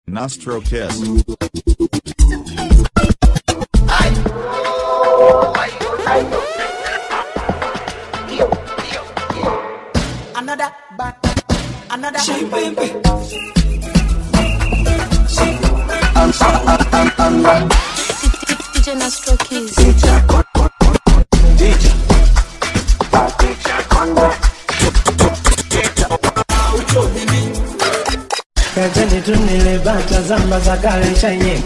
Nostro Kiss. Another back, another baby. DJ Nostro Kiss. Kajani tunile bata zamba za kale shanye.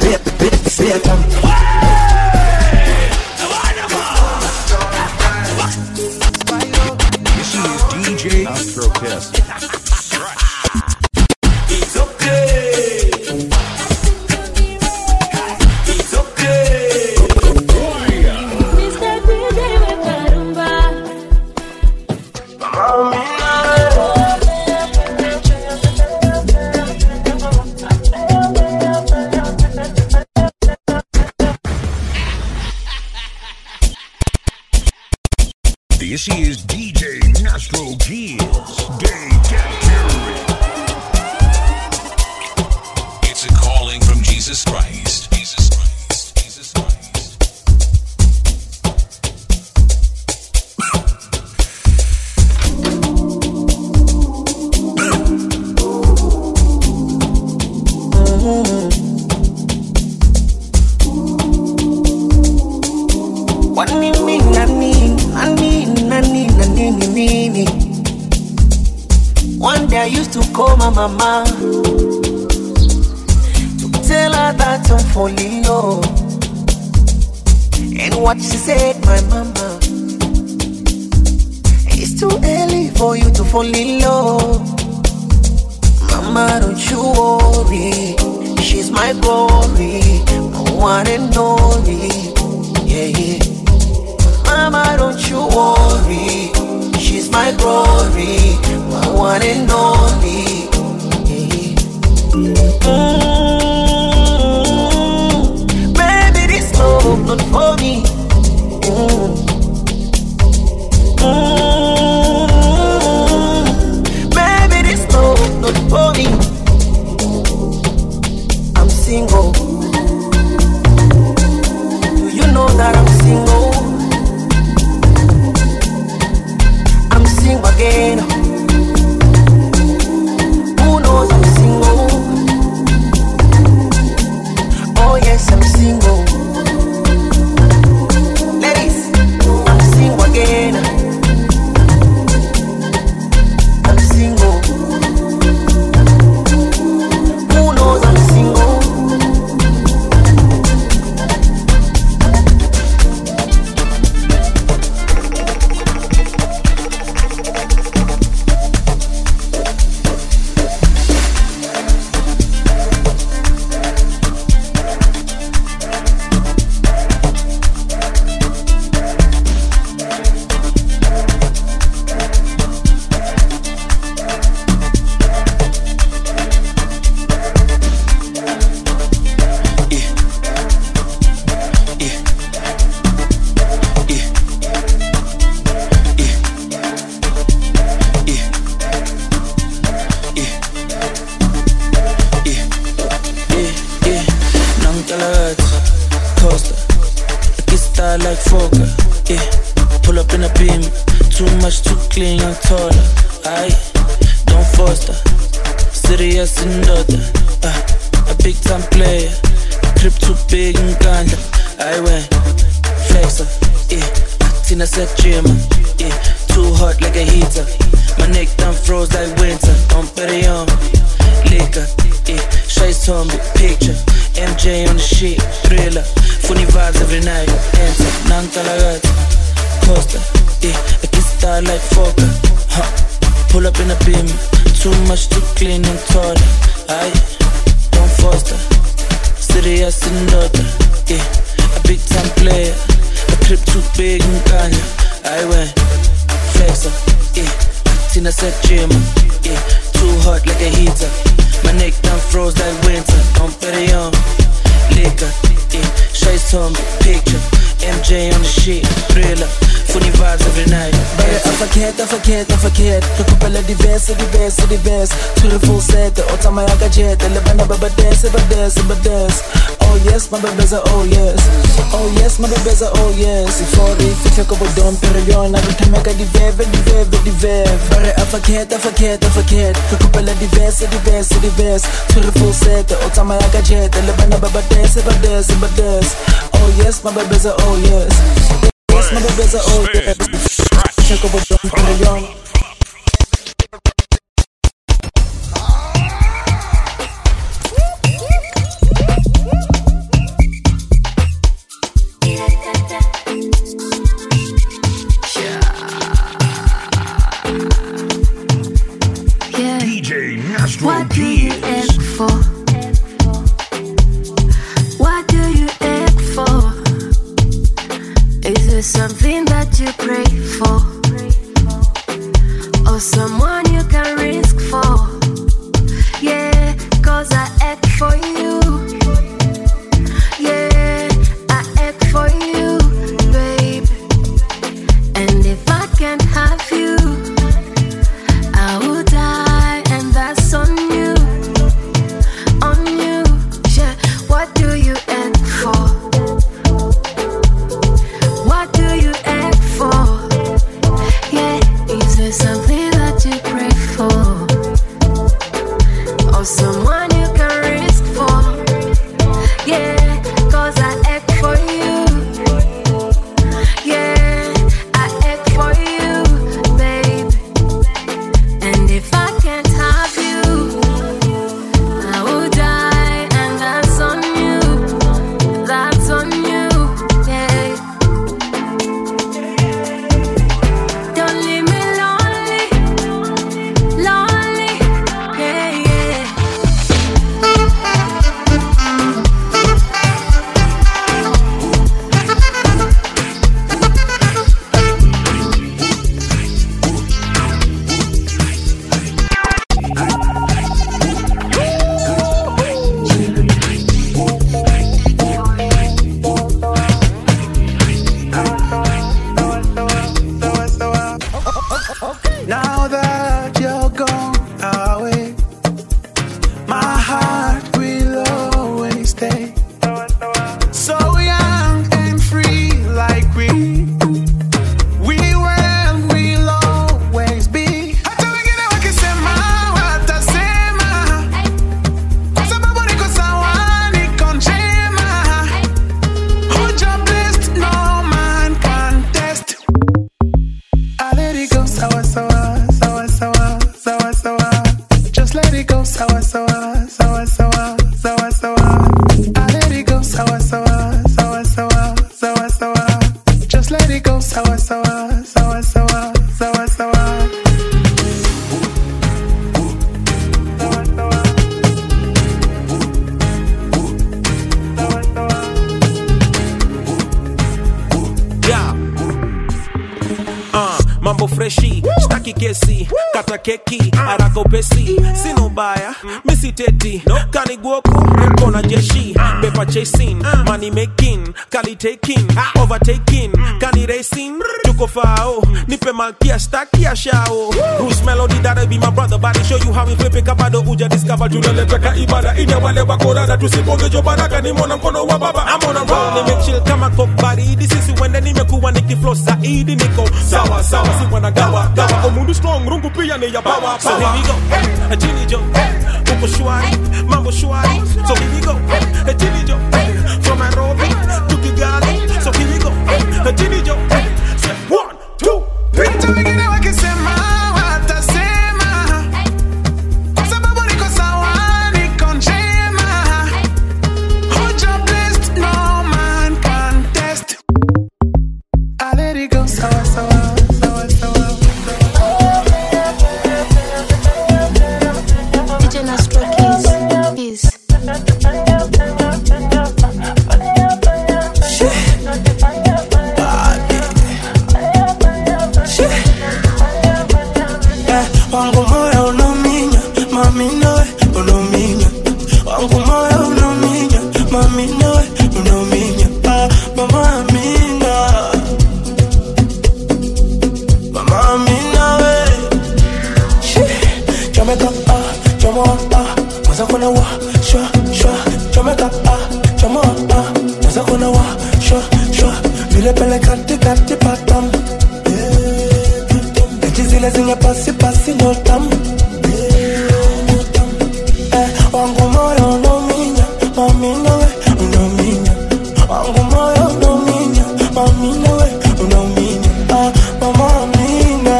This is DJ Nostro Kiss. It's okay. It's okay. Mr. DJ Wakarumba. This is DJ Nostro Kiss. Day Capture. It's a calling from Jesus Christ. Jesus Christ. Jesus Christ. One day I used to call my mama to tell her that I'm falling low. And what she said, my mama, it's too early for you to fall in love. Mama, don't you worry, she's my glory, my one and only. Yeah, yeah. Mama, don't you worry, she's my glory, my one and only. Baby, this love not for me. Baby, this love not for me. I'm single. Do you know that I'm single? I'm single again. Who knows I'm single? Oh yes, I'm single. Ladies, I'm single again. I'm single. Who knows I'm single? Like Fokker, yeah. Pull up in a beam, too much, too clean, young taller. Aye, don't foster, serious and daughter. A big time player, crib too big and ganja. I went flexer, yeah. Tina said gym, yeah. Too hot like a heater. My neck done froze like winter. Don't bet it on liquor, yeah. Shy zombie picture, MJ on the sheet, thriller. Funny vibes every night, enter, Nantalagata, Costa, yeah, I can style like Fokker, pull up in a beam, too much, too clean and taller, aye, don't foster, serious and daughter, yeah, a big time player, a crib too big and ganja, I went, flexer, yeah, Tina said gym, yeah, too hot like a heater, my neck done froze like winter, don't bet it on liquor, Shades Tomb, picture, MJ on the shit, thriller, funny vibes every night. I forget. Kukupela diverse. To the full set, the otama yaka jet, the lebana baba dance. Oh yes, my baby's a oh yes. Oh yes, my baby's a oh yes. If all the fika kobo dom perion, I don't make a divev. But I forget. Kukupela diverse. To the full set, the otama yaka jet, the lebana baba dance. Oh yes, my baby's a oh yes. Yes, my baby's a oh yes. Check over dom perion. What do you ask for? What do you ask for? Is there something that you pray for? Or someone you can risk for? Yeah, 'cause I act for you. Yeah, I act for you, babe. And if I can't have you, I will die, and that's on you, yeah. What do you act for? What do you act for? Yeah, is there something that you pray for? Or someone you can risk for? Yeah, 'cause I act for you. Yeah, I act for you, babe. And if I can't have you, I will die, and that's on you, yeah. Don't leave me lonely, yeah, yeah. Now that you're gone away, my heart will always stay so young and free, like we will always be. Hata wengine wakisema watasema, kwa sababu niko sawa, niko njema. Hold your blessed, no man can test. I let it go, sawa. Just let it go, sawa. I let it go, sawa. Just let it go, sawa. Mambo freshi, staki kesi, kata keki, haraka upesi, sina ubaya, misi teti, kaniguoku, kona jeshi, paper chasing, money making, kali taking, overtaking, kani racing, tuko fao, nipe malkia, staki ya shao. Bruce Melody, that'll be my brother, body show you how we flip it, kabado uja discover, tunaleta ka ibada, ina wale wakorada, tusiponge jo baraka, ni mona mkono wa baba, I'm on a roll, nime chill kama kokbari, this is when nimekuwa nikiflow zaidi, niko sawa, si wana gawa, omundu strong, rungu pia ni ya bawa. So here we go, Jini Jo, uko shwari, mambo shwari. So here we go, Jini Jo, from Nairobi to Kigali. So here we go, Jini Jo, say 1, 2, 3. Hata wengine wakisema watasema, kwa sababu niko sawa, niko njema. Hold your blessed, no man can test. I let it go, sawa. DJ Nastro Keys. Maza kuna wa, shwa, shwa, chomeka choma Maza kuna wa, shwa, shwa, vile pele kati kati patam. Eti zile zinge pasi pasi no tam. Wangu moyo no minya, mamina we, no minya. Wangu moyo no minya, mamina we, no minya. Mama mina,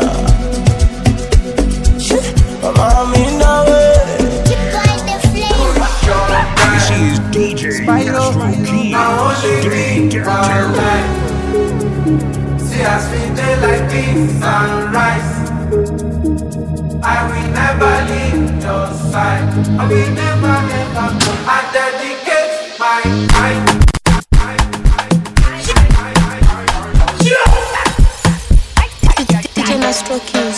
mama mina we. This is DJ Nastro Keys. See us fit there like this sunrise. I will never leave your side. I will never, never go. I dedicate my time. DJ Nastro Keys.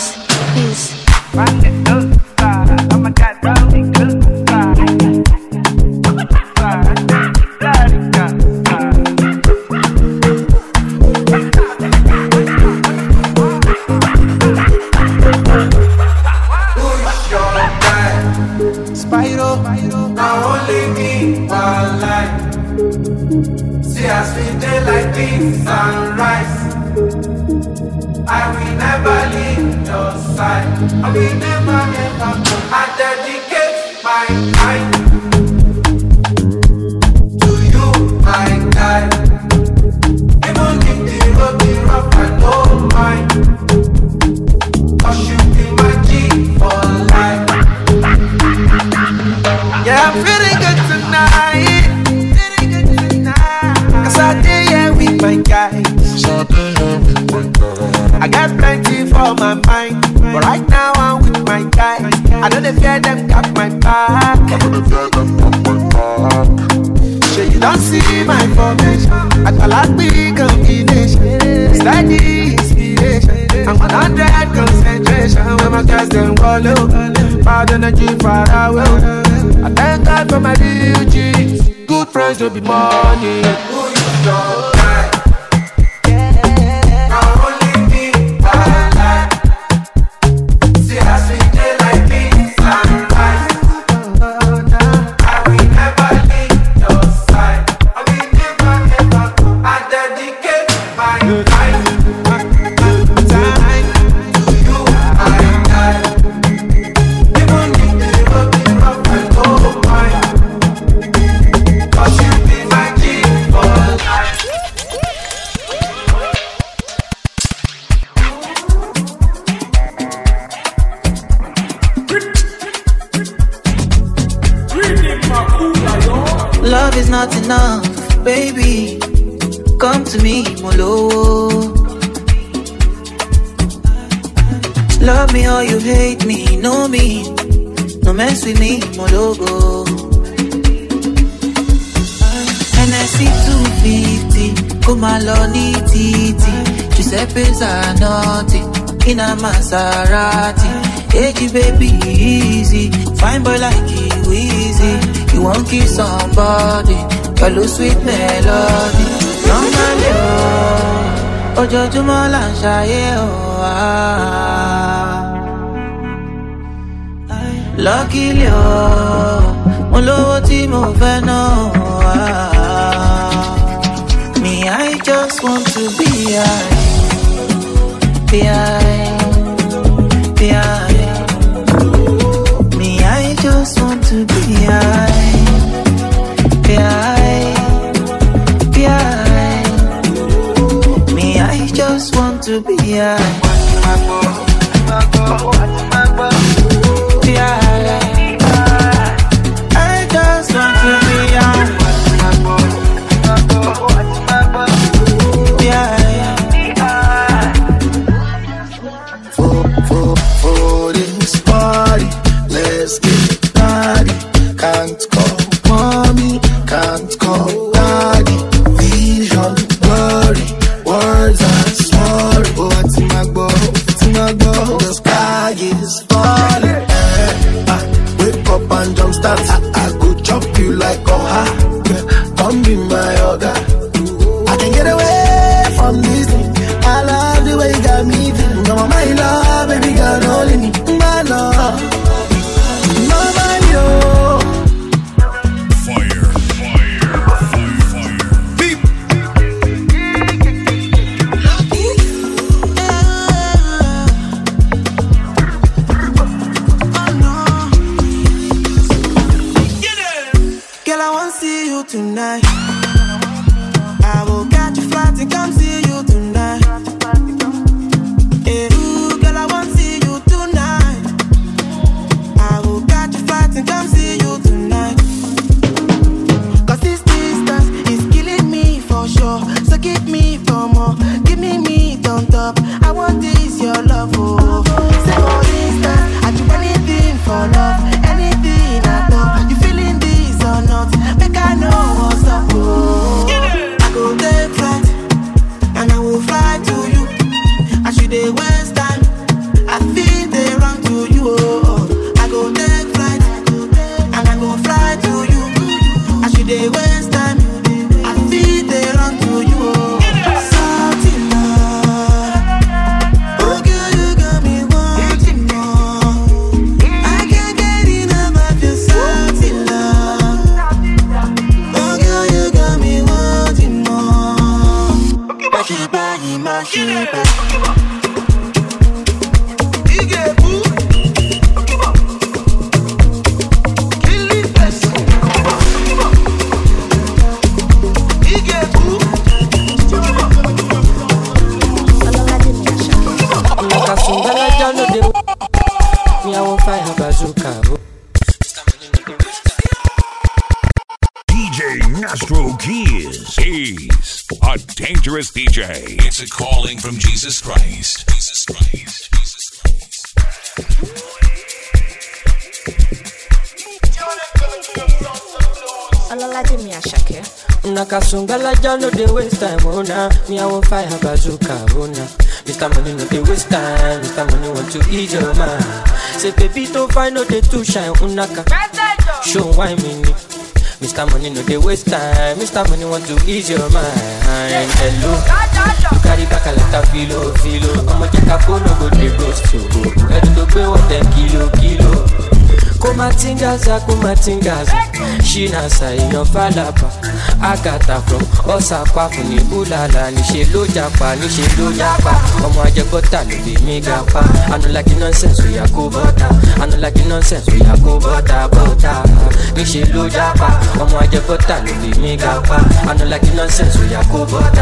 Now only me one life. See us fit there like this sunrise. I will never leave your side. I will never, never go. I dedicate my time to you, my guy. Even if the road be rough, I don't mind. 'Cause you be my G for life. Yeah, I'm feeling good tonight. Cause I did here with my guys. I got plenty for my mind, but right now I'm with my guys. I know they fear them got my back. So you don't see my formation. I got like big combination. Steady inspiration. I'm 100 concentration. When my guys them follow, bad energy far away. I thank God for my real G's. Good friends don't be money. Who you don't like? Now only me, I like. See us we day like this sunrise. I will never leave your side. I will never, never go. I dedicate my time to you, my guy. Even if the road be rough, I don't mind. 'Cause you be my G for life. Love is not enough, baby. Come to me, Molo. Love me or you hate me, know me. No mess with me, Mologo. NSC 250, come along, titi. Giuseppe Zanotti, in a Maserati. Hey, baby, easy. Fine boy like you, easy. You won't kiss somebody, follow sweet melody. Normally, oh, Ojojumo la shaye, oh, luckily, oh, mo lowo tí mo fẹ́ náà, me, I just want to be high, be high, be high. Me, I just want to be high. Me, I just want to be high. For this party, let's get naughty. Can't call mommy, can't call daddy. Vision blurry, words are sorry. Oh, what's in my bow? The sky is falling. Wake up and jump start. I go chop you like a ha. Come be my yoga. I can get away from this thing. I love the way you got me feeling. Mama, my love, baby girl, only me. My love, mama. tonight. I will catch a flight and come see you tonight. Hey, ooh, girl, I want to see you tonight. I will catch a flight and come see you tonight. Cause this distance is killing me for sure. So give me for more, give me meat on top. I want this, your love, oh. Say for instance, I do anything for love, anything at all. You feeling this or not? Make I know what's up, oh. I go take flight, and I will fly to you. I should they waste time, I feel they run to you, oh. I go take flight, and I go fly to you. I should they waste time, I feel they run to you, oh. Salty love, oh girl, you got me wanting more. I can't get enough of your salty love. Oh girl, you got me wanting more. My sheba. DJ Astro Keys. He's a dangerous DJ. It's a calling from Jesus Christ. Jesus Christ. Jesus Christ. Nakasungala jano de waste time, oh na. Me I want fire bazooka, oh na. Mr. Money no de waste time, Mr. Money want to ease your mind. Say baby to find no de too shine, unaka. Show why me. Mr. Money no de waste time, Mr. Money want to ease your mind. Hello, you carry back a lot of filo. I'ma check a phone, no go de ghost you. Head to pay what them kilo. Kumatingaza, Shina sayo falapa. Agata from Osaka funi ulala. Nishe lo japa. Omo ajegota lo be mega pa. I don't like nonsense we are go bota. Nishe lo japa. Omo ajegota lo be mega pa. I don't like nonsense we are go bota.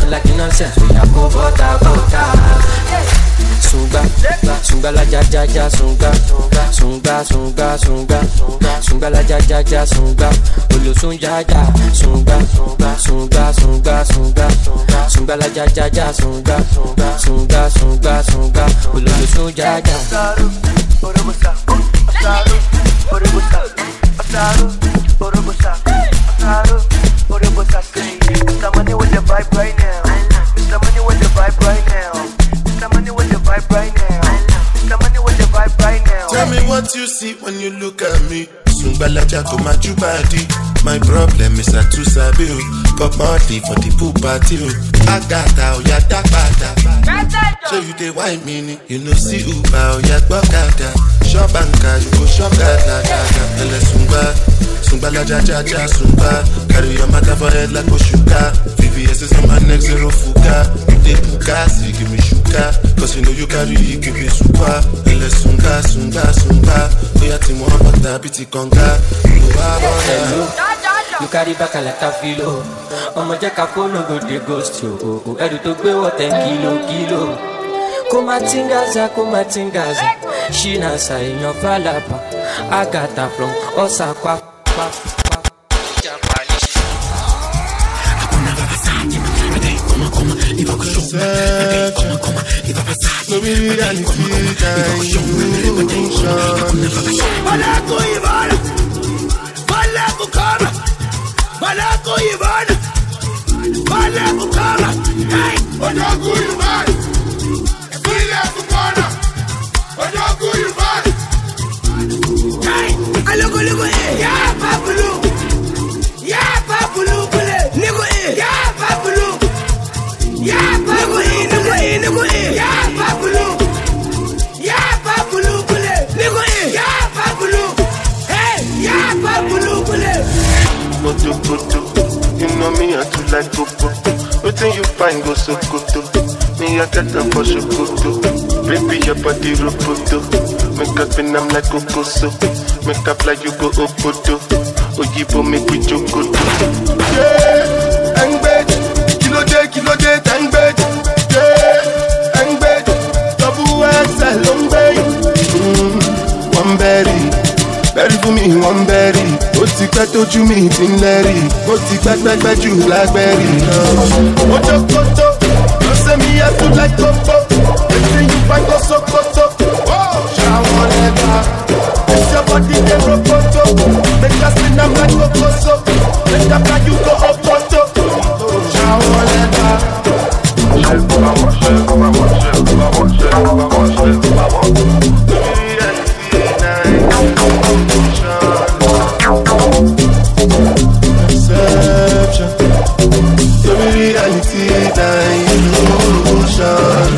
Sunga la ja sunga la ja sunga olo sunga sunga la ja sunga olo sunga Mr. Money with the vibe right now. Mr. Money with the vibe right now. Mr. Money with the vibe right now. Mr. Money with the vibe right now. Tell me what you see when you look at me. Sungbalaja go my body. My problem is I too sabi. Pop money for the pool party. I got out ya bada. So you dey wine me, you know see Uber ya gbokada. Shop banka you go shop gada. Ele Sungbalaja Sungba. Carry your matter for head like Oshuka. VVS is on my neck, zero fuga. You dey puka, so you give me sugar. Cause you know you carry, you give me super. Ele Sunga. Oya ti mo bata biti konga. You carry back a lot of filo. Omo je ka phone no go dey ghost you. Edu to gbe what 10 kilo. Kumatingaza. Shina sayo falapa. Agata from Osaka. You know me, I too like popo. Waiting you find go so good. Me, I got them for so good. Baby, your body roboto. Make up and I'm like Cocoso. Make up like you go Okoto. Oyibo make we jokoto. Yeah, Engbede, kilo day, Engbede. Yeah, Engbede, double XL, one berry, berry for me, one berry. Ó ti pẹ́ tójú mi ti ń lẹ́rì, ó ti pẹ́ jù blackberry. Ó jokoto, ló ṣe mi yẹ tún like popo. Ètí yìí bá gbọ́ sokoto. Ṣàwọn lẹ́gbàá. It's your body, they roboto. Make us spin them like Kokoso. Make that guy you go up photo. Shower leather. Perception. The reality illusion.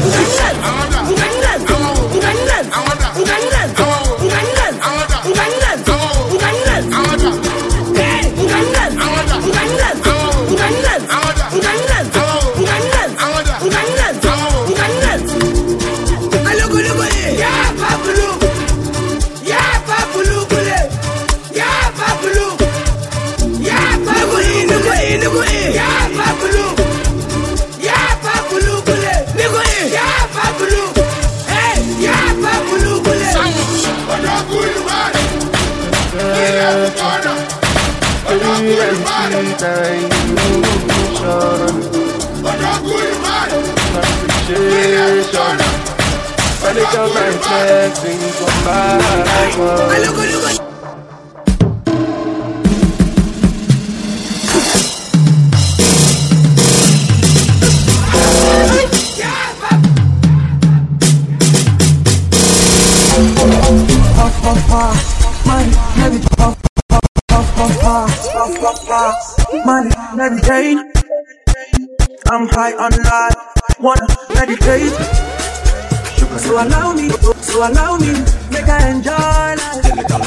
Money, meditate. I'm high on life, wanna meditate. So allow me, make I enjoy life.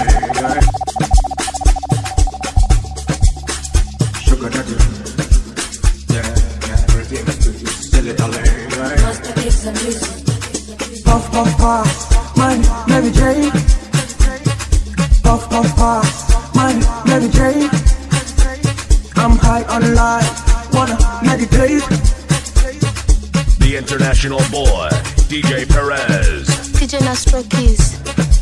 Sugar daddy, yeah, everything still it alone, right? Puff, puff, puff, money, meditate. Puff, puff, puff, money, meditate. I'm high on life, wanna meditate. The international boy, DJ Perez. DJ Nastro Keys.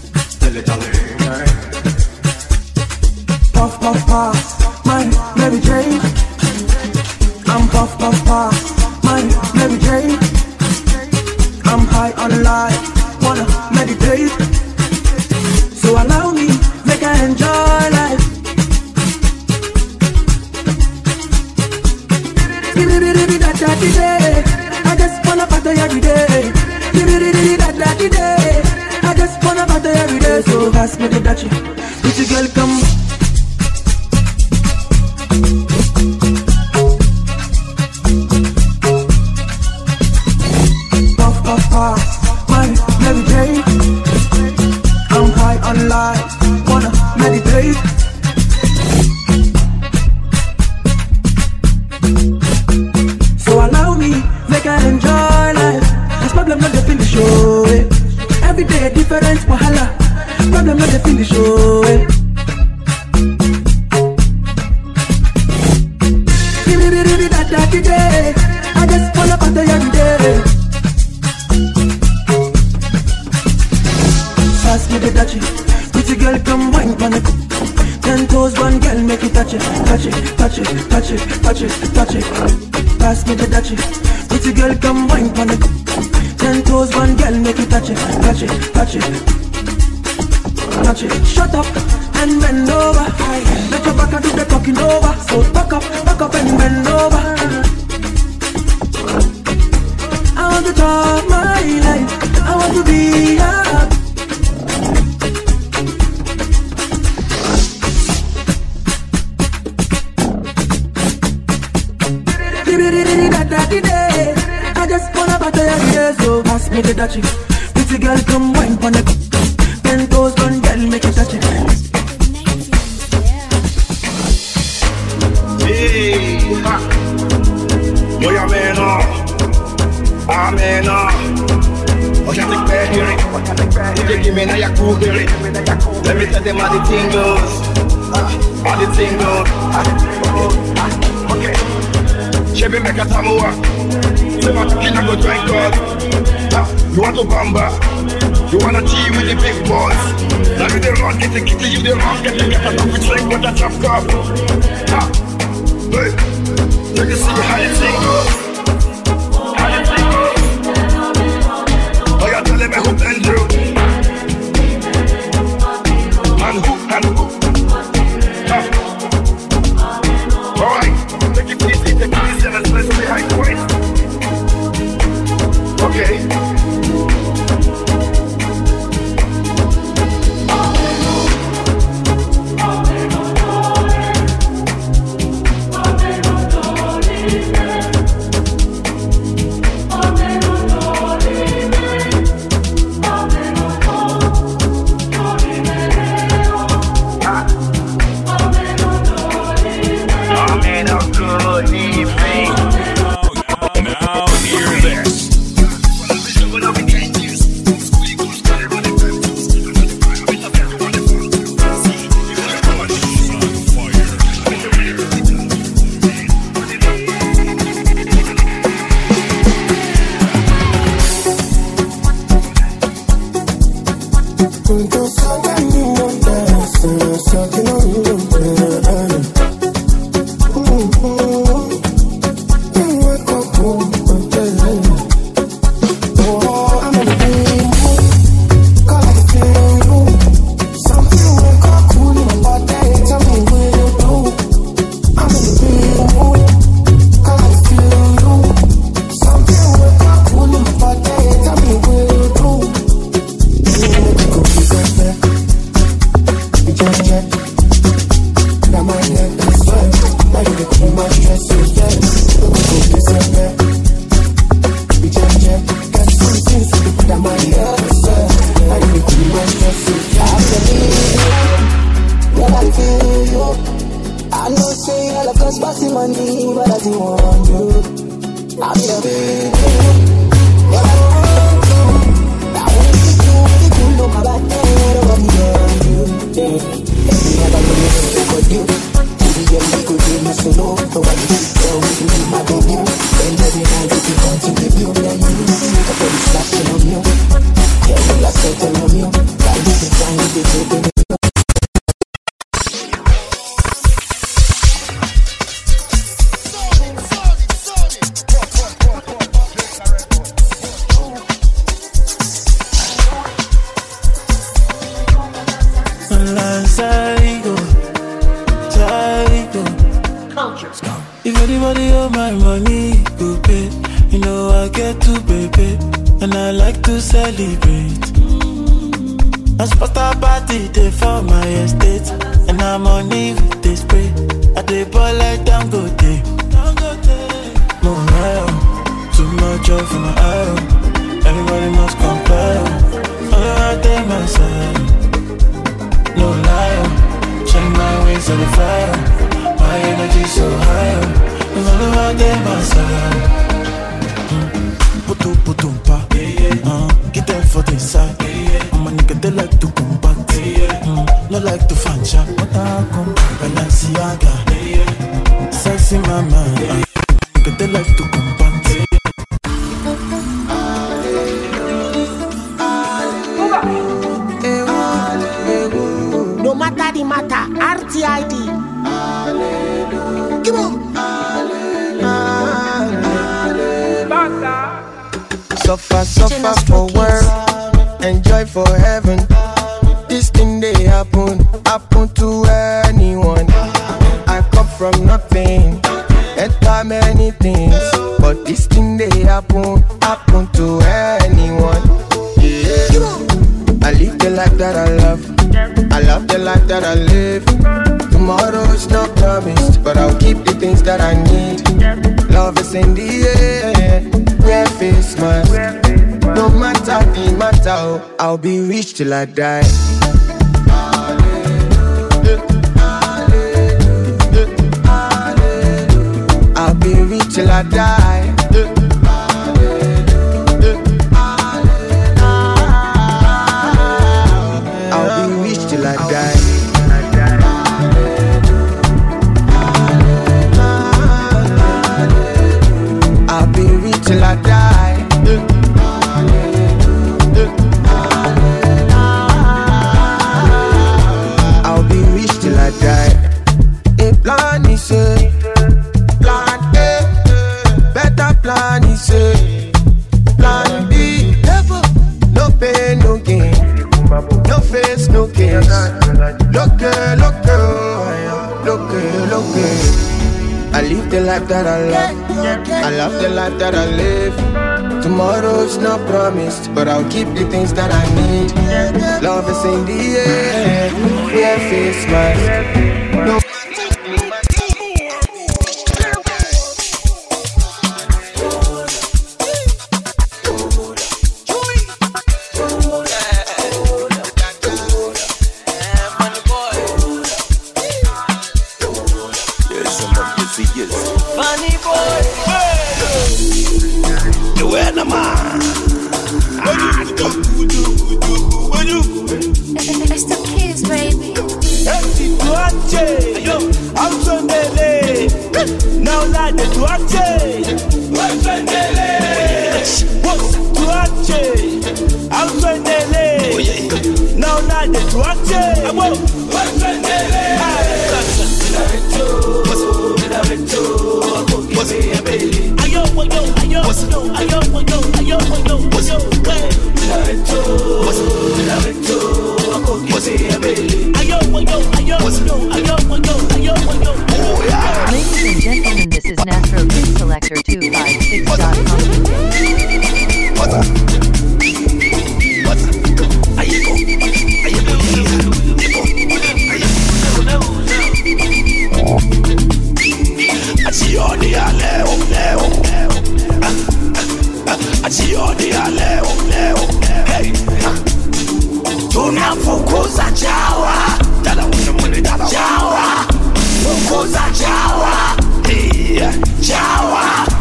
Puff, puff, puff, money, meditate. I'm puff, puff, puff, money, meditate. I'm high on life, wanna meditate. So allow me, make I enjoy life. I just wanna party every day. I just wanna party every day. So pass me the Dutchie, pretty girl come. Puff, puff, puff, money, meditate. I'm high on life, wanna meditate. Make I enjoy life. This problem not the finish show. Every day a different wahala. Problem not the finish show. I just wanna party every day. Pass me the Dutchie, pretty girl come wine on it. 10 toes, one girl make it touch it, touch it, touch it, touch it, touch it, touch it. Pass me the Dutchie. Pretty girl come wine on it. 10 toes, one girl make you touch it, touch it, touch it, touch it. Shut up and bend over. Let your back do the talking over. So back up and bend over. I want to talk my life. I want to be up. I just wanna party every day, so pass me the Dutchie. Pretty girl come wine on it. 10 toes, one girl make it touch it. Hey, boy, amena. Oh, you take bad hearing. You give me now your cool hearing. Let me tell them how the thing goes. All the thing go. Okay. Chevy make a tamuwa. Say my kid go drink God. You want to bamba? You wanna team with the big boys? Now you the run, get the kitty, you the run, get the coffee drink with that chop cup. Hey, let me see how you thing goes. How you thing goes? Oh, you're telling me who and you? And who? Alright, take it easy, and let's play some behind points. Okay. Now hear this. If anybody owe my money, go pay. You know I get to baby, and I like to celebrate. I spot a party day for my estate, and I'm on it with this spray. I dey ball like Dangote. No lie, too much off in my eye. Everybody must comply. All I take my side. No lie, check my ways on the fire. My energy so high. No matter what they must have. Putu-putu-pa. Get them for the side. I'm a nigga they like to combat. No like to fan shot. Balenciaga. Sexy mama. Nigga they like to combat. No matter the matter, RTID. Come on. Suffer for work, enjoy for heaven. This thing they happen to anyone. I come from nothing, enter many things, but this thing they happen to anyone. Yeah. I live the life that I love the life that I live. Tomorrow is not promised, but I'll keep the things that I need. Love is in the air, wear face mask. No matter the matter, I'll be rich till I die. I'll be rich till I die. I'll be rich till I die. look good. I live the life that I love. I love the life that I live. Tomorrow's not promised, but I'll keep the things that I need. Love is in the air, yeah, face mask. No. Funny boy, you wear the man. It's the kids, baby. Yo, I'm Sondele. Now like the Tuache. I'm Sondele. Now like the Tuache. Ladies and gentlemen, this is Nastro Kid Selector Tunafukuza chawa, chawa, fukuza chawa, chawa.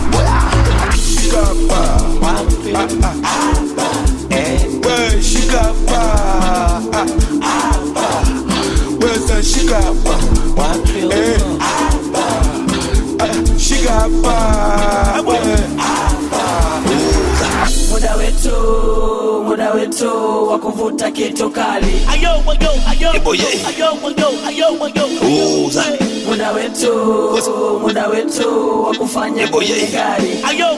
Where's the shikapa? Muda wetu wa kuvuta kitu kali. Muda wetu wa kufanya gari.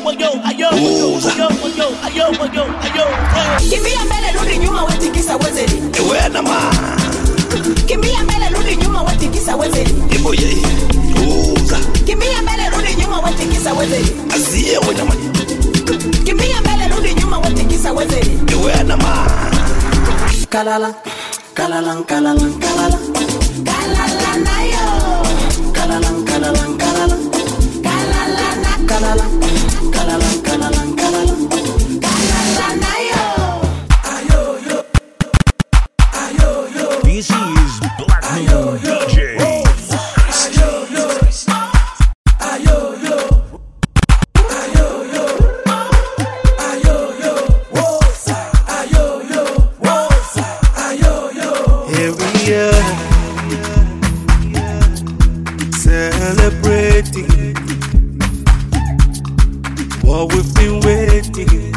Kimbia mbele rudi nyuma wetikisa wezeli. Kimbia mbele rudi nyuma wetikisa wezeli. Kimbia mbele rudi nyuma wetikisa wezeli. Kimbia mbele rudi nyuma wetikisa wezeli. Kalala, kalala, kalala, kalala. Kalala nayo. Kalala, kalala, kalala. Kalala na kalala. Kalala, kalala, kalala. Kalala nayo. This is Black Moon DJ. Celebrating what we've been waiting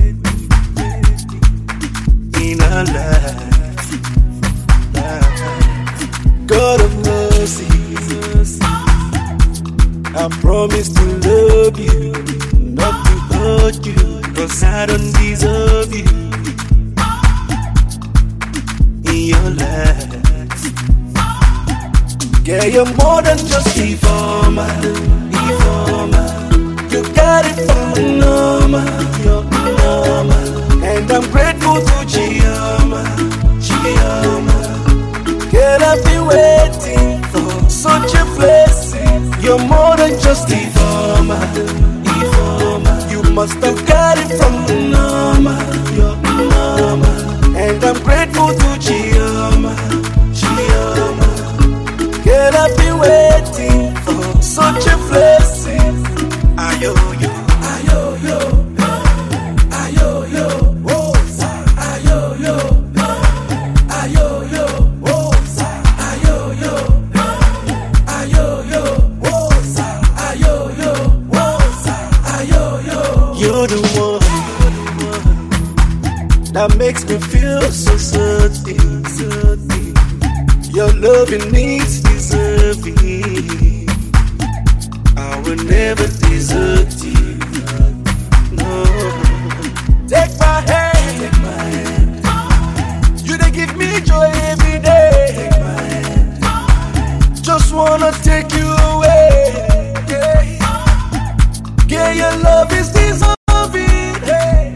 in our life. God of mercy, I promise to love you, not to hurt you, 'cause I don't deserve you in your life. Yeah, you're more than just informer. You got it from the normal, you're normal. And I'm grateful to Chioma. Girl, I've been waiting for such a blessing. You're more than just informer. You must have got it from the normal, you're normal. And I'm grateful to Chioma. Girl, I've been waiting for such a blessing. Ayo, yo, ayo, yo, ayo, yo, woza, ayo, yo, ayo, yo, woza, ayo, yo, ayo, yo, woza, ayo, yo, woza, ayo, yo. You're the one that makes me feel so certain. Your loving needs deserving. I will never desert you. No. Take my hand. You they give me joy every day. just wanna take you away. Yeah, your love is deserving. Hey.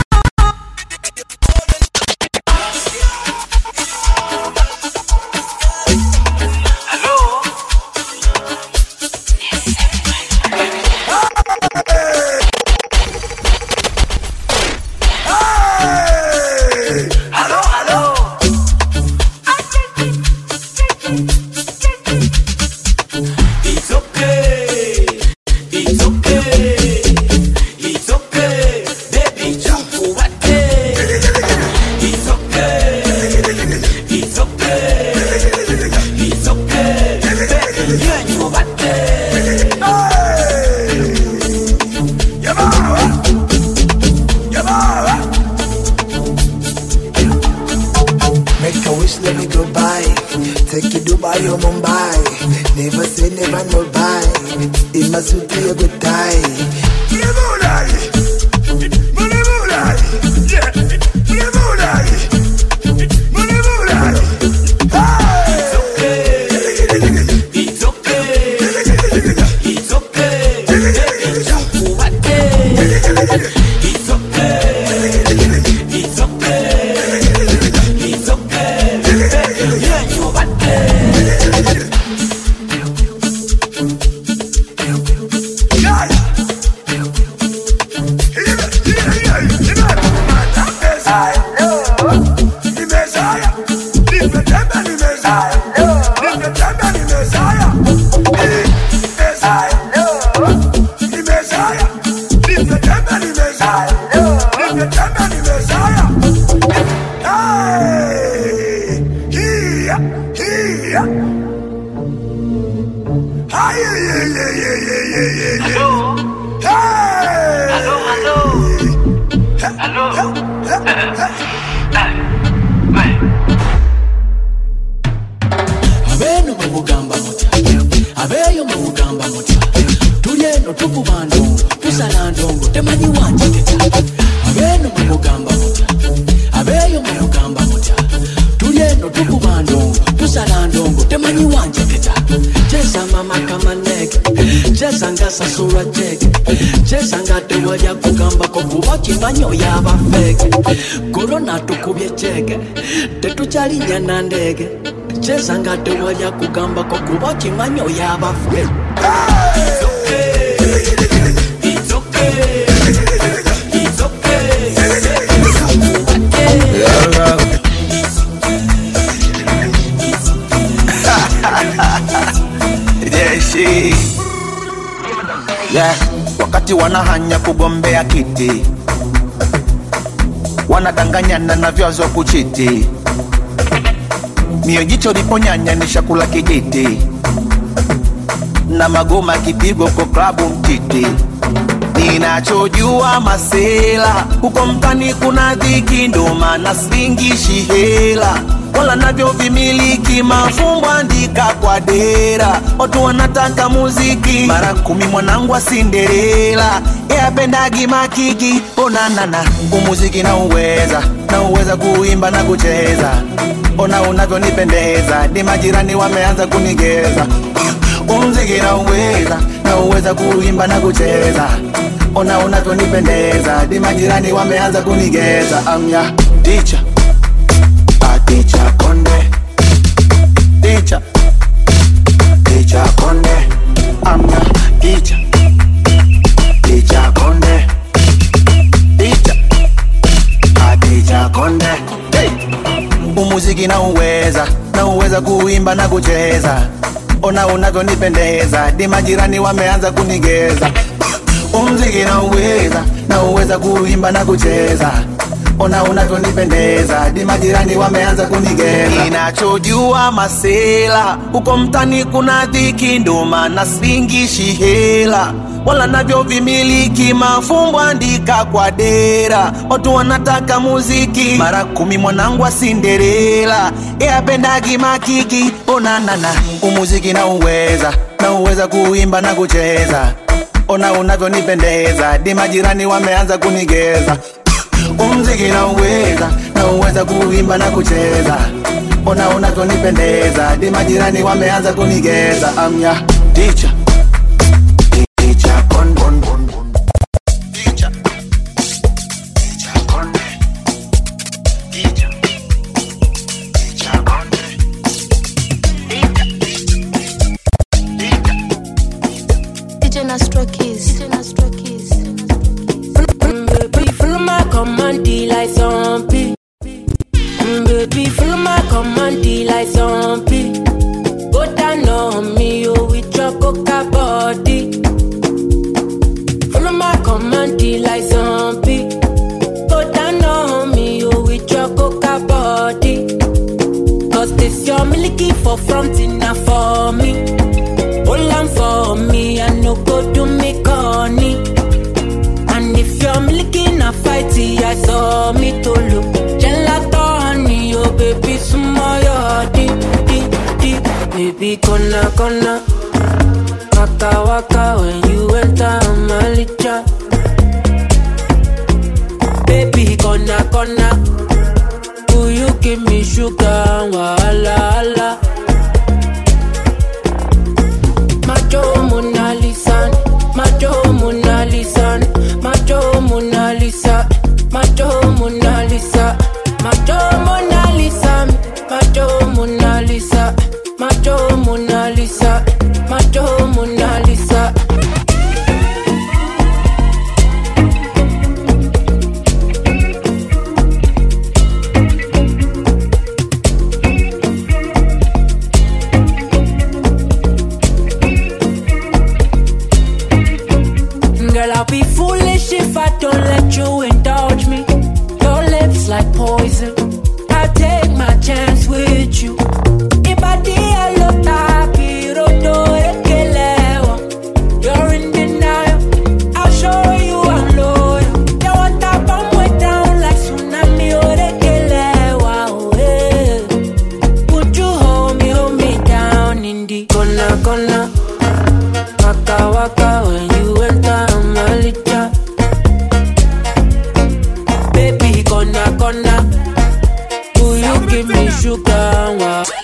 Nyana ndege cheza ngate wajja kugamba ko kuba kimanyo yabafe. Yeah, wakati wanahanya kugombea kiti wanadanganyana na vyazo kuchiti. Mio jicho liponyanya ni shakula kijiti na magoma kipigo kwa klabu mtiti. Ninachojua masela huko mtani kuna dhiki, ndo maana singishi hela wala navyo vimiliki mafumbo andika kwa dera. Watu wanataka muziki mara 10 mwanangu wa Cinderella yapendagi makiki. Onanana umuziki na uweza kuimba na kucheza. Ona unavyonipendeza ni majirani wameanza kunigeza. Umuziki na uweza kuimba na kucheza. Ona unavyonipendeza ni majirani wameanza kunigeza. Amya teacher Teacher Konde, teacher Konde, I'm your teacher Konde, teacher Konde. Hey. Umuziki na uweza kuimba na kucheza. Ona unavyonipendeza di majirani wameanza kunigeza. Umuziki na uweza kuimba na kucheza. Ona unavyonipendeza di majirani wameanza kunigeza. Ninachojua masela huko mtani kuna dhiki, ndo maana singishi hela wala navyo vimiliki mafumbo andika kwa dera. Watu wanataka muziki mara 10 mwanangu wa Cinderella yapendagi makiki. Onanana umuziki na uweza kuimba na kucheza. Ona unavyonipendeza di majirani wameanza kunigeza. Umuziki na uweza kuimba na kucheza. ona unavyonipendeza, di majirani wameanza kunigeza. Amya teacher, teacher bon bon bon bon, teacher, teacher bon, teacher, teacher bon, DJ Nastro Keys. Baby, follow my command, like zombie. Baby, follow my command, like zombie. Go down on me, oh, with your coca body. Follow my command, like zombie. Go down on me, oh, with your coca body. Cause this your milky for front enough for me. Hold on for me, I no go do me corny. And if you're milking a fighty, I saw me to look. Gelatoni, oh baby, sumoyo, deep. Baby, kona. Waka, when you enter Malicha. Baby, kona. Will you give me sugar, wala. Macho Mona Lisa, Macho Mona Lisa, Macho Mona Lisa, Macho Mona Lisa, Macho Mona Lisa, Macho Mona Lisa, Macho Mona Lisa, Macho Mona Lisa. Girl, I'll be foolish if I don't let you indulge me. Your lips like poison, I'll take my chance with you. You're in denial, I'll show you I'm loyal. You want that bomb way down like tsunami, would you hold me down in the corner? Waka, when you enter Malicha. Baby, kona. Will you give me sugar?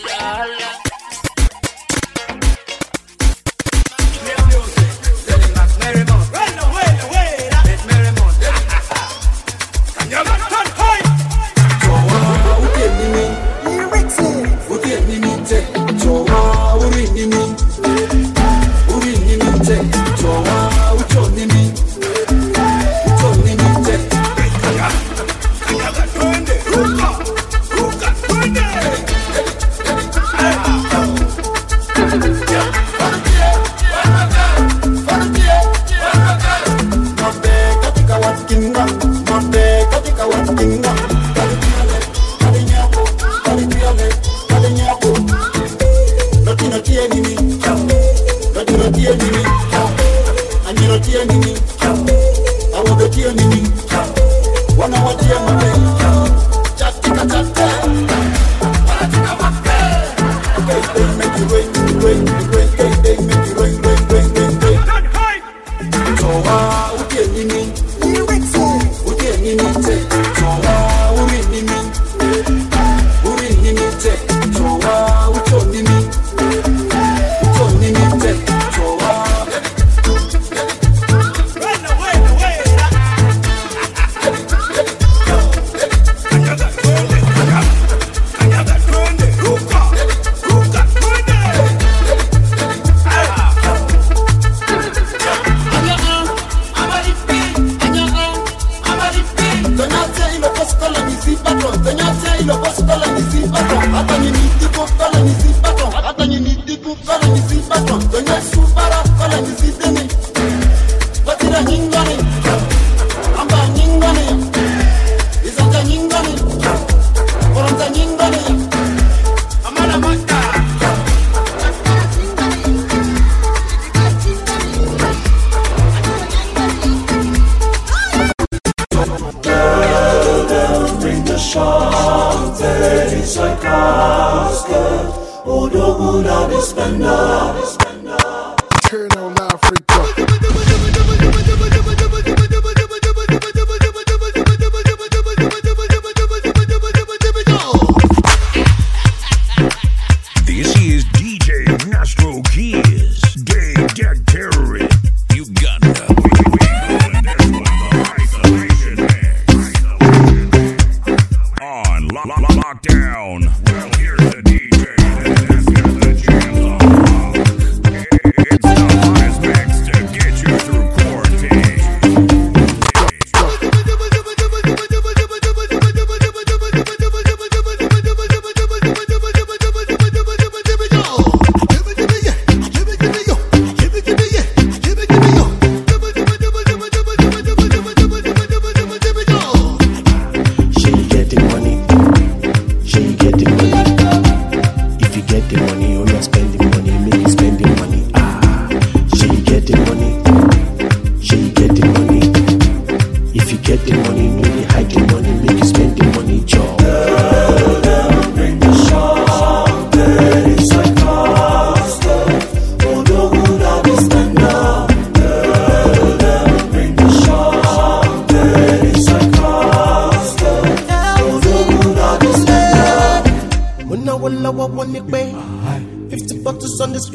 Turn on Africa.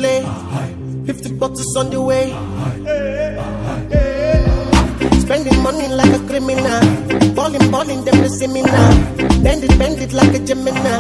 play. 50 bottles on the way. Spending money like a criminal. Balling, them they see me now. Bend it like a Gemini.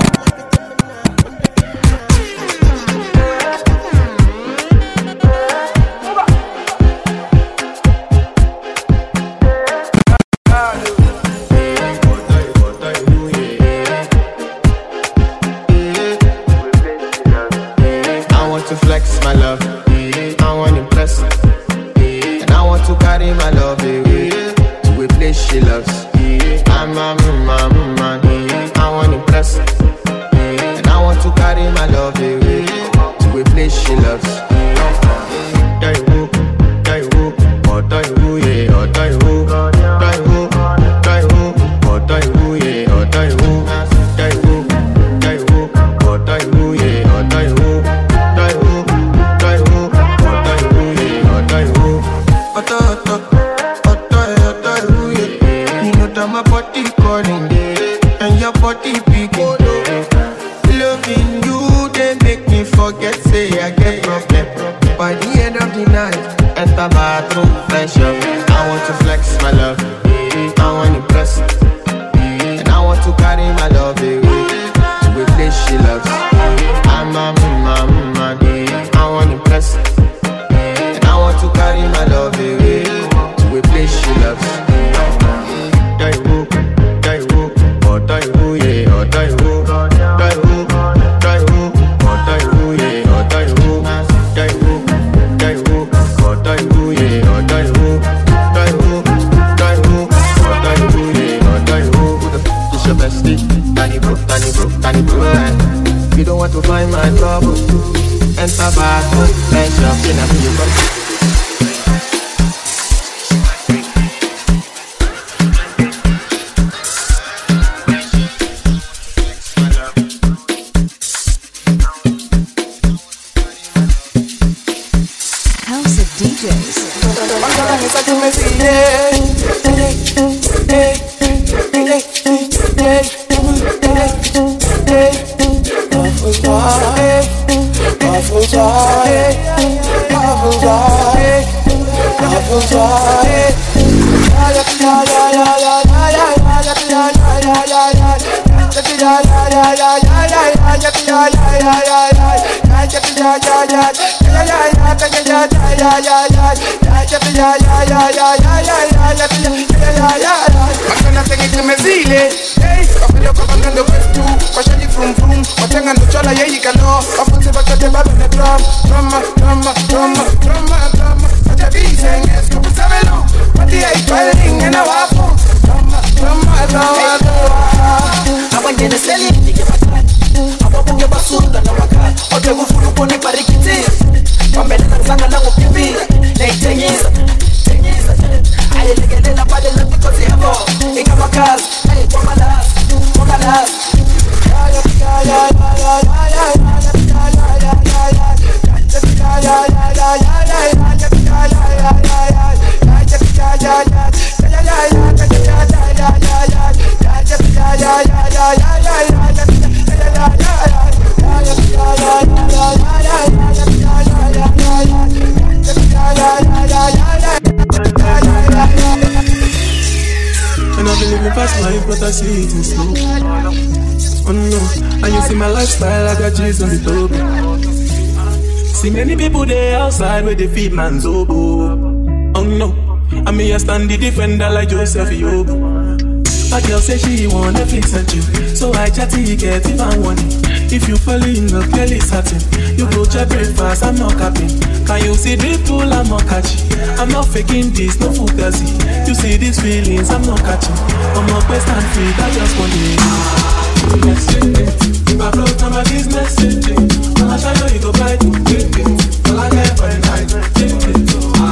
See many people there outside where they feed man's oboe. Oh no, I mean I stand the defender like Joseph Yobo. My girl say she want Netflix and chill, so I chatty get even one. If you fall in love, clearly certain. You go to breakfast, I'm not capping. Can you see the pool, I'm not catching. I'm not faking this, no fugazi. You see these feelings, I'm not catching. I'm not best and free, I just want it. If I float on my business, I'll show you go buy to drink it. All I get for the night, drink it.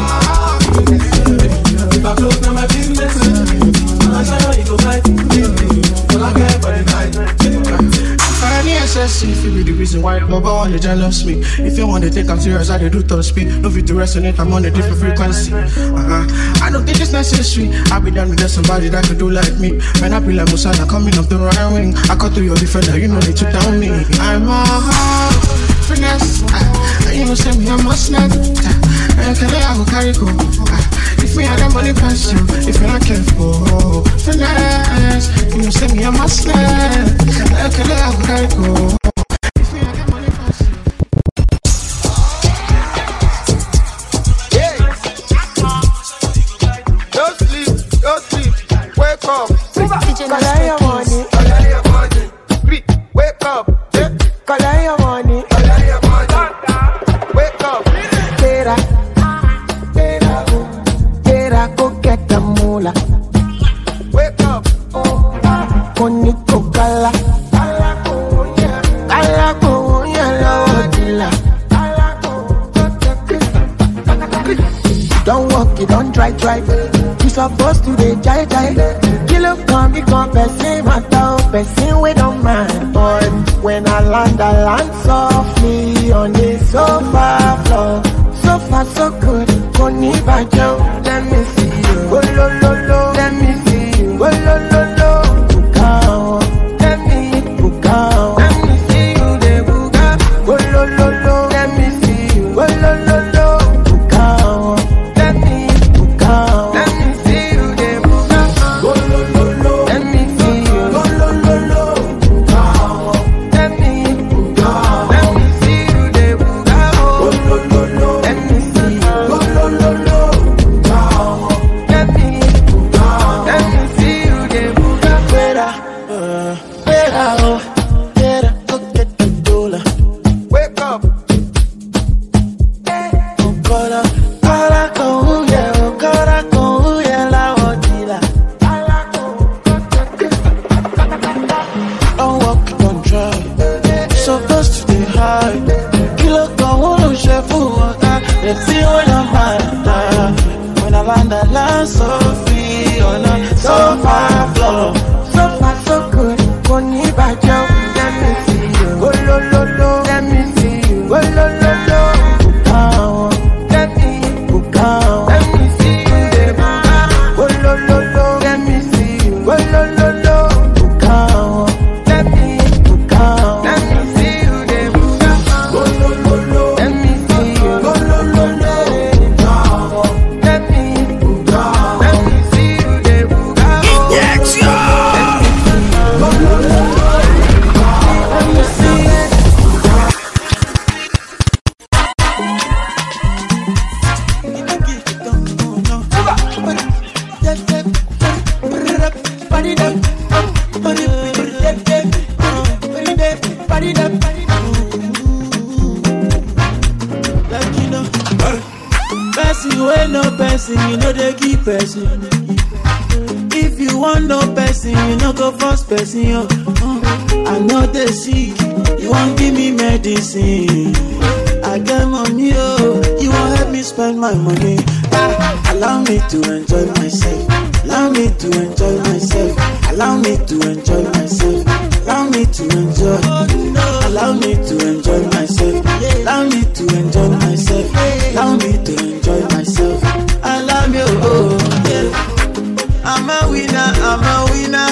If I float on my business, I'll show you go buy to drink it. All I get for the night, drink it. If you be the reason why nobody want to jealous me. If you want to take I'm serious, I do top speed. No fit to resonate, I'm on a different frequency. I don't think it's necessary. I be done with that somebody that could do like me. Man, I be like Musala coming up the right wing. I cut through your defender, you know they took down me. I'm a finesse. You know, send me a must not. I go carry go. If we had the money pass you, if you're not careful, finesse. You know, send me a must not. I go carry go. If we had the money pass you. Yeah. Don't sleep, wake up. Collect your money. Wake up. Collect your money. Wake up. Tera, go get the moolah. Wake up. Koniko kala. Kala ko yellow dilla. Don't walk it, don't try. You supposed to be jai. Kilo come, become person, person we don't mind. But when I land softly on the sofa floor. So far so good, Koni Bajo. Let me see you, oh lo. Let me see you, oh lo. Bukao, let me see you, de buga, oh lo. Let me see you, oh lo. Bukao, let me see you, de buga, oh lo. Let me see you, oh lo. Bukao, let me see you, de buga, oh lo. Let me see you, oh lo. Bukao, let me see you, de buga, better, go get the dollar. Wake up. Don't walk, don't drive. Supposed to be high. Kilo come on, chef water. Let's see what I'm at. When I land so free on a sofa floor. So far so good, Koni Bajo. Let me see you, oh lo. Let me see you, oh lo. Bukao, let me see you, de buga, oh lo. Let me see you, oh lo. Bukao, let me see you, de buga, oh lo. Let me see you, oh lo. Bukao, let me see you, de buga, Person when no person, you know they keep person. If you want no person, you know go first person. I know they sick, you won't give me medicine. I get money, you won't help me spend my money. Allow me to enjoy myself. Allow me to enjoy myself. Allow me to enjoy myself. Allow me to enjoy. Allow me to enjoy myself. Allow me to enjoy myself. Allow me to enjoy myself. Allow me, yeah. I'm a winner.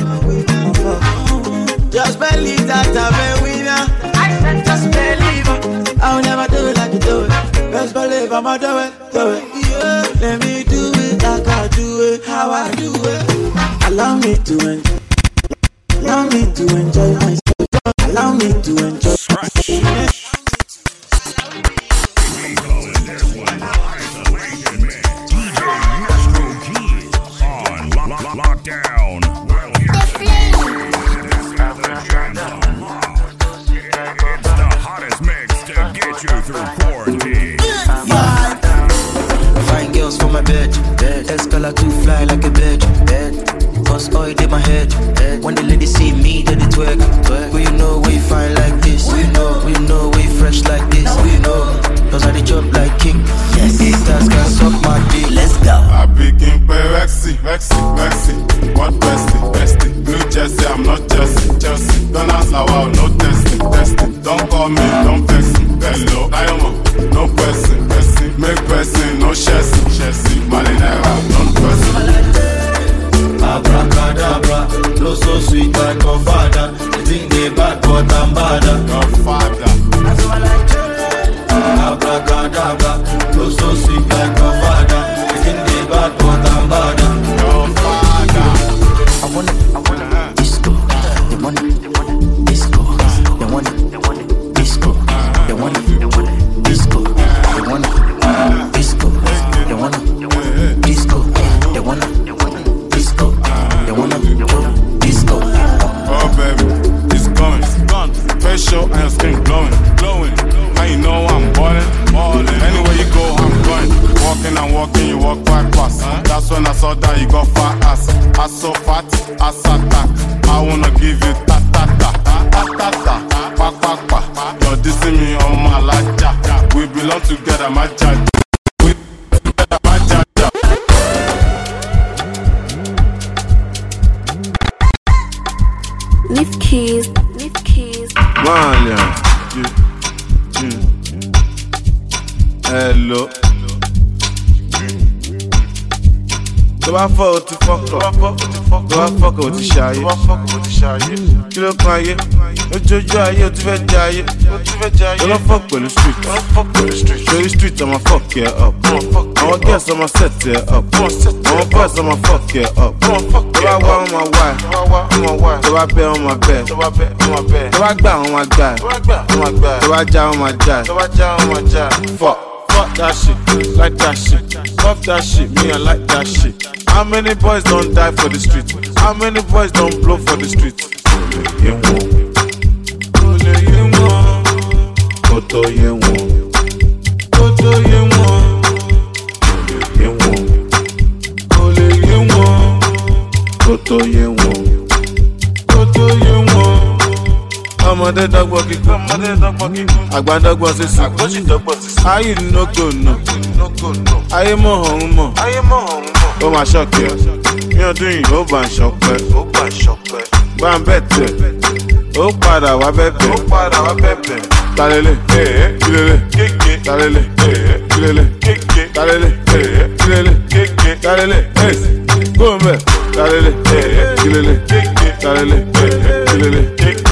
Just believe that I'm a winner. I said just believe. I'll never do it like you do it. Just believe I'ma do it. Yeah. Let me do it like I do it, how I do it. Allow me to enjoy. Allow me to enjoy myself. Allow me to enjoy. Lockdown. It's the hottest mix to get you through quarantine. Fine girls for my bed. Escalate to fly like a bird. Cause oil in my head. When the ladies see me, then they twerk. But you know we fine like this. We know we fresh like this. We know those are the job like king. Yes, haters can suck my dick. Let's go. I begin by Rexy. What bestie? New Jersey, I'm not Chelsea. Don't ask now, wow, no testing. Don't call me, don't vex me. Hello, Diamond, no person. Make person, no chassis. Malinera, non person. Abracadabra, no so sweet like Godfather. The thing they bad, but I'm badder. Godfather. That's all I like. belong together, my judge. Lift keys. Man, yeah. Hello. Tó bá fọ́ o ti fọ́kọ̀, tó bá fọ́kọ̀ o ti ṣayé. Kí ló kan ayé? Ojojú ayé o ti fẹ́ jẹ ayé. Tó lọ fọ́ pẹ̀lú street. Torí street ọmọ fuck ẹ up. Àwọn girls ọmọ set ẹ up. Àwọn boys ọmọ fuck ẹ up. Tó bá wá ọmọ wá ẹ. Tó bá bẹ́ ọmọ bẹ́. Tó bá gbà ọmọ gbà ẹ. Tó bá já ọmọ já ẹ. Fuck that shit, like that shit. Fuck that shit, me I like that shit. How many boys don't die for the street? How many boys don't blow for the street? Ọmọdé dọ́gbọ́n kíkọ́, àgbà dọ́gbọ́n sísè. Ayé no go no, ayé mọ̀ ọ̀hún mọ̀. Ó máa ṣọ̀kẹ́, ní ọdún yìí ó bá ń ṣọpẹ́. Bá ń bẹ̀ tẹ̀, ó padà wá bẹ̀bẹ̀. Talele, kílele, talele, kílele, talele, kílele, talele, gómẹ̀, talele, kílele, talele, kílele,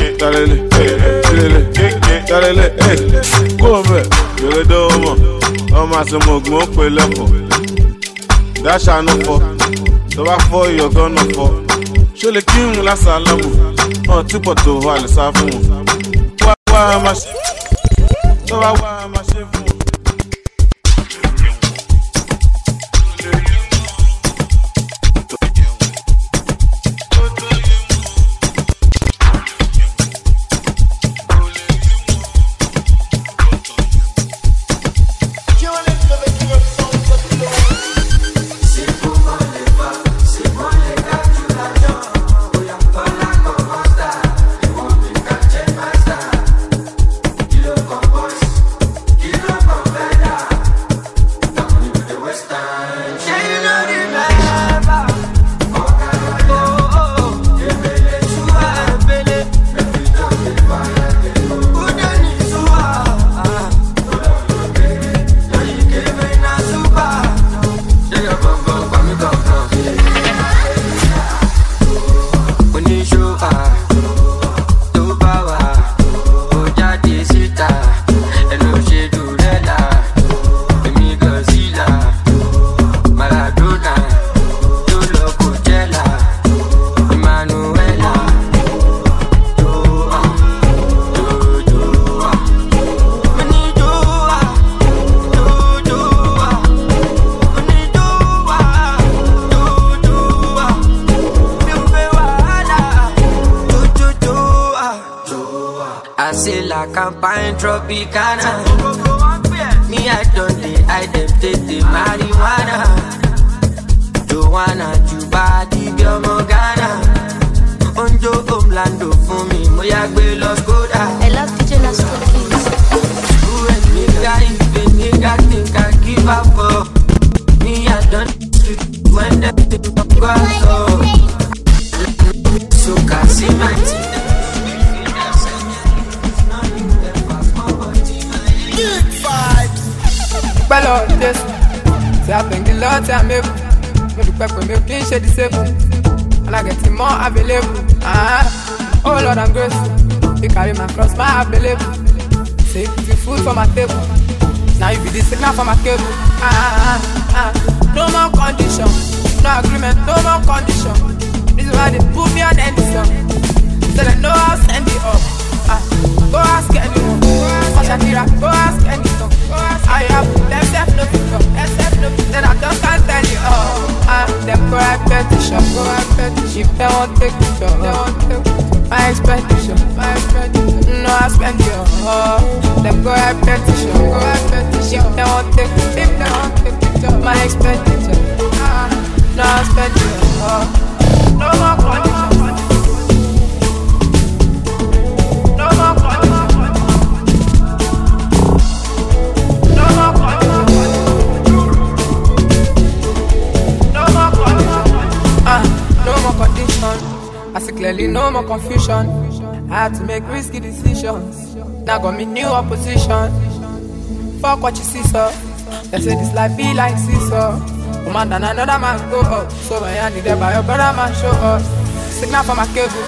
talele, gómẹ̀, yòlè dọ́wọ́mọ̀, ọmọ àsomọ̀ ògùn ó pè lẹ́fọ̀. Dáṣà ló fọ́, tó bá fọ́ ìyọ̀gán náà fọ́. Ṣó lè kírun lásàlámù, wọn tí pọ̀ tó wà lè sá fún wọn. Wá máa ṣe, tó bá wá máa ṣe fún wọn. Campaign Tropicana. Me, I don't I them take the marijuana. Joanna, Juba, Dibia Morgana. Onjo, Omlando, for me, Moyagbe, Los Goda. I love DJ Last Cookies. Who and nigga, if a nigga think I give up for me, I don't when the thing goes so can see my teeth. Lord, yes. Say I thank the Lord, say I'm able. Me do pepper, me clean shade disabled, and I get more available. Oh Lord, I'm grateful. You carry my cross, my available. Say put the food for my table. Now you be the signal for my cable. No more condition, no agreement, no more condition. This is why they put me on any song. So they know I'll send it up. Go ask anyone. Go ask anyone. I have them self no people, then I just can't tell you all. Them go and petition, if they won't take picture, my expectation, no I spend you all. Them go and petition, if they won't take picture, my expectation, no I spend you all. No more condition. Finally, no more confusion. I had to make risky decisions. Now got me new opposition. Fuck what you see, sir. They say this life be like seesaw. Woman and another man go up. So when I need there by your brother man show up. Signal for my cable.